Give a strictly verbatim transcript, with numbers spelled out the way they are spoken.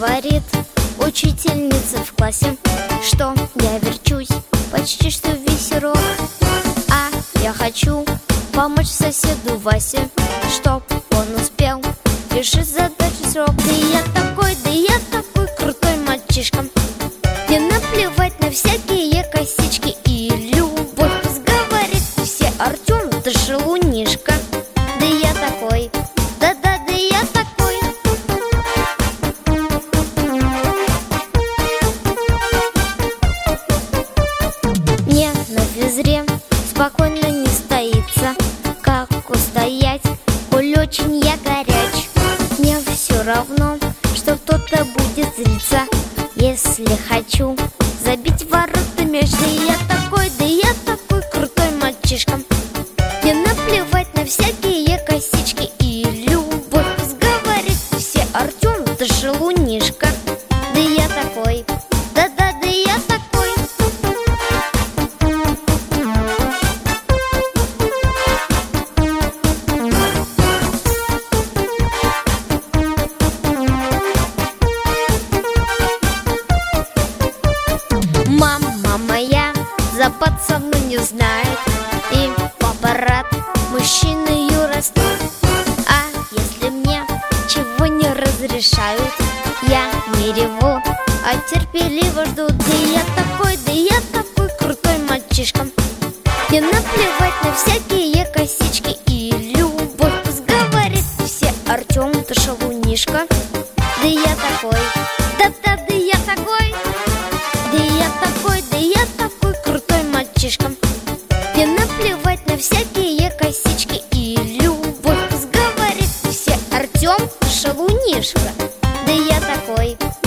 говорит учительница в классе, что я верчусь почти что весь урок. А я хочу помочь соседу Васе, чтоб он успел решить задачу срок. Да я такой, да я такой крутой мальчишка. Мне наплевать на всякие косички и любовь. Пусть говорит все: Артем, ты шалунишка. Да я такой, да-да, да я такой. Мне на физре спокойно не стоится. Как устоять, коль очень я горяч? Мне все равно, что кто-то будет злиться, если хочу забить в ворота мяч. Да я такой, да я такой крутой мальчишка. Мне наплевать на всякие косички и любовь. Пусть говорит все: Артем, ты шалунишка. Да я такой, да-да, да я такой. Мама моя за пацана не знает, и папа рад, мужчиною растут. А если мне чего не разрешают, я не реву, а терпеливо жду. Да я такой, да я такой крутой мальчишка. Мне наплевать на всякие косички и любовь. Пусть говорит все: Артем, ты шалунишка. Да я такой, да-да, да я такой. Да я такой, да я такой крутой мальчишка. Мне наплевать на всякие косички и любовь. Пусть говорит все: Артем, ты шалунишка. Да я такой.